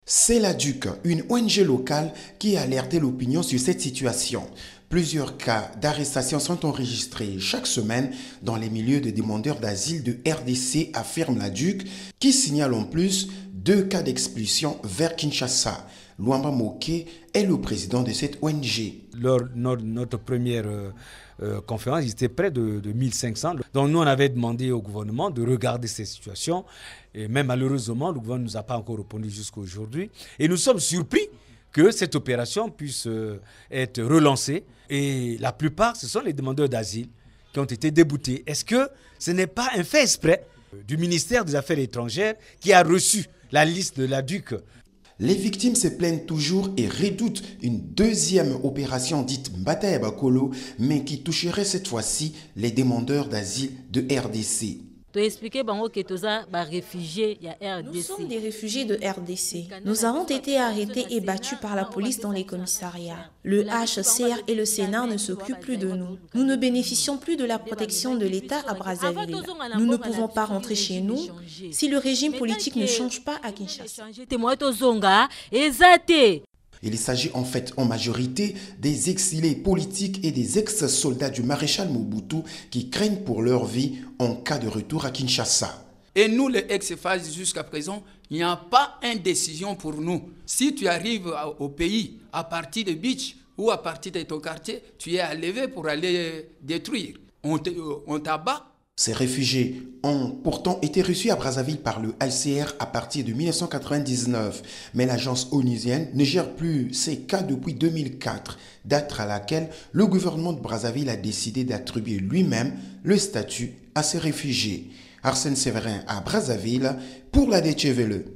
C'est la DUC, une ONG locale qui a alerté l'opinion sur cette situation. Plusieurs cas d'arrestation sont enregistrés chaque semaine dans les milieux de demandeurs d'asile de RDC, affirme la DUC, qui signale en plus 2 cas d'expulsion vers Kinshasa. Luamba Moké est le président de cette ONG. Lors de notre première conférence, il était près de 1500. Donc nous, on avait demandé au gouvernement de regarder ces situations. Et même malheureusement, le gouvernement ne nous a pas encore répondu jusqu'à aujourd'hui. Et nous sommes surpris que cette opération puisse être relancée. Et la plupart, ce sont les demandeurs d'asile qui ont été déboutés. Est-ce que ce n'est pas un fait exprès du ministère des Affaires étrangères qui a reçu la liste de la DUC? Les victimes se plaignent toujours et redoutent une deuxième opération dite Mbata Bakolo, mais qui toucherait cette fois-ci les demandeurs d'asile de RDC. Nous sommes des réfugiés de RDC. Nous avons été arrêtés et battus par la police dans les commissariats. Le HCR et le Sénat ne s'occupent plus de nous. Nous ne bénéficions plus de la protection de l'État à Brazzaville. Nous ne pouvons pas rentrer chez nous si le régime politique ne change pas à Kinshasa. Il s'agit en fait en majorité des exilés politiques et des ex-soldats du maréchal Mobutu qui craignent pour leur vie en cas de retour à Kinshasa. Et nous, les ex-FAS, jusqu'à présent, il n'y a pas une décision pour nous. Si tu arrives au pays à partir de Beach ou à partir de ton quartier, tu es enlevé pour aller détruire. On t'abat. Ces réfugiés ont pourtant été reçus à Brazzaville par le HCR à partir de 1999, mais l'agence onusienne ne gère plus ces cas depuis 2004, date à laquelle le gouvernement de Brazzaville a décidé d'attribuer lui-même le statut à ces réfugiés. Arsène Séverin à Brazzaville pour la DTVLE.